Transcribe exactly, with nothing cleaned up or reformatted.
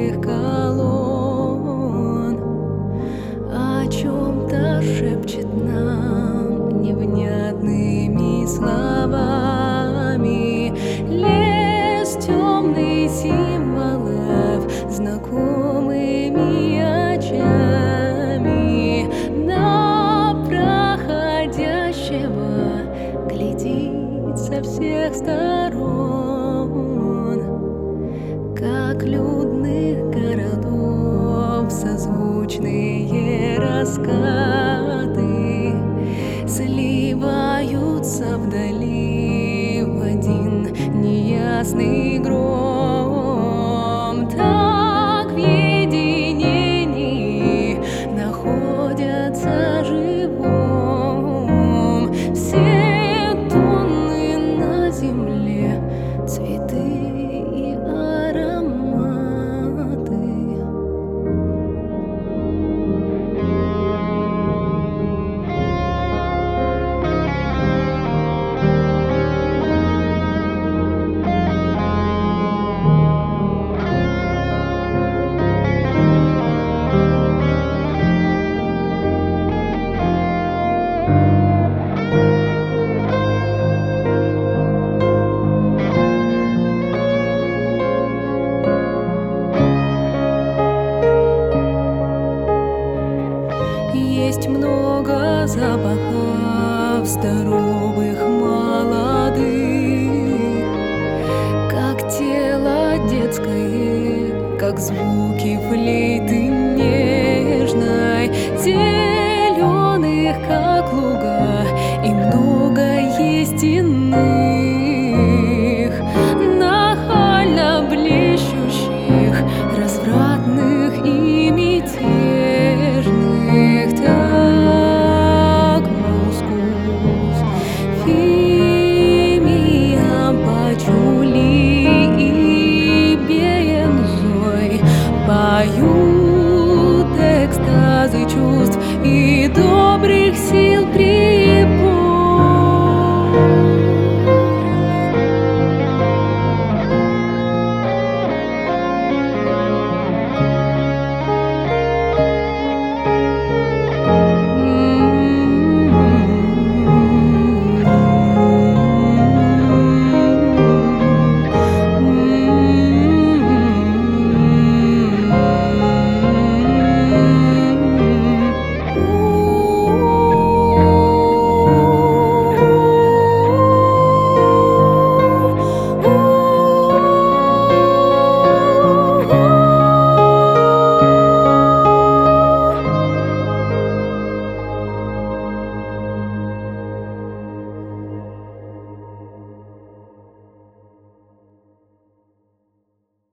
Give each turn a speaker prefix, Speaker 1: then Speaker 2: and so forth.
Speaker 1: древних колонн о чем-то шепчет нам невнятными словами. Лес темный символов, знакомыми очами на проходящего глядит со всех сторон, как людных городов созвучные раскаты сливаются вдали в один неясный гром. Так в единении находятся живом все тонны на земле, цветы и ароматы. Есть много запахов здоровых, молодых, как тело детское, как звуки флейты нежной, зеленых